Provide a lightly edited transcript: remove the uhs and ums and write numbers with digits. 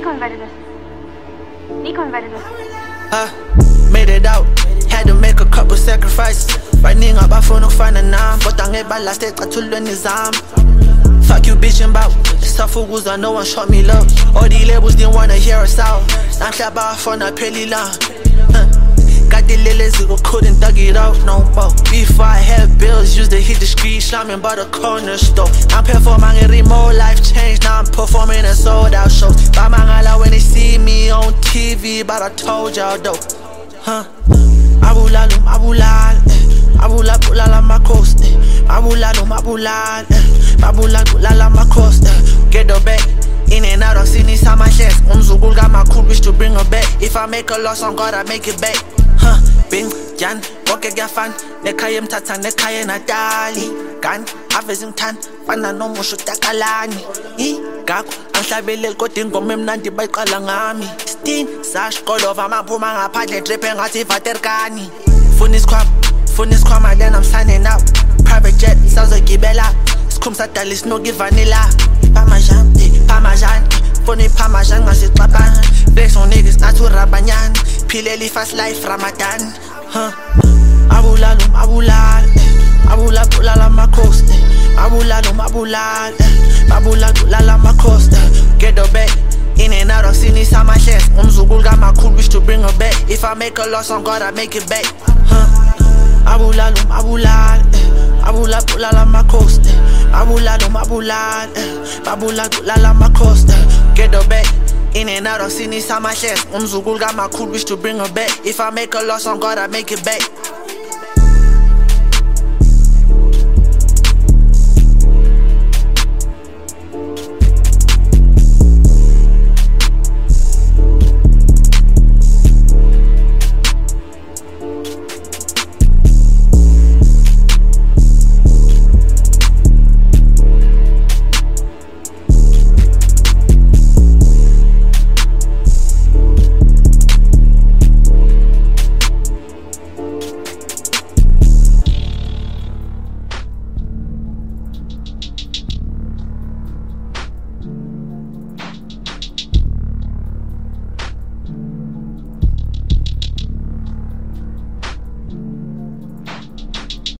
Made it out, had to make a couple sacrifices. Running up, I phone no fun and now. But I ain't last day, got to learn his arm. Fuck you bitchin' bout. It's tough for no one shot me love. All the labels didn't wanna hear us out. I'm clap off on a pelly long. Got the lilies who couldn't dug it out, no bow. Before I had bills, used to hit the street, slamming by the corner store. I'm performing a remote life change, now I'm performing a sold out shows. Bamangala when they see me on TV, but I told y'all though. Abulalum, abulal, abula bulala my coast. Abulalum, abulal, babula bulala my coast. Get the back. In and out of Sydney, some my chest. Umzugul got my cool wish to bring her back. If I make a loss on God, I make it back. Bing, Jan, Boke Gafan, Nekayem Tata, Nekaya Natali, Gan, Avezing Tan, Pana no Moshutakalani, Gaku, Anshabele Kotingo Memnanti by Kalangami, Steen, Sash, God over my Pumanga, Padre, dripping at Ivaterkani. Funis Kwama, then I'm signing out. Private jet, sounds like Gibella. Skum Satalis, no give vanilla. Parmesan, funny Parmesan, Masit Papan. Flex on niggas, not to Rabanyan. Pileli fast life, Ramadan. Abulalum, abulal. Abula bulala my coast. Abulalum, abulal. Babula bulala my coast. Get the back. In and out of Sydney, some my chest. Umzugul got my cool wish to bring her back. If I make a loss on God, I make it back. Abulalum, abulal. Abula bulala my coast. Abulalum, abulal. Babula bulala my coast. Get the back. In and out of Sydney, some my chest. Umzugul got my cool wish to bring her back. If I make a loss on God, I make it back.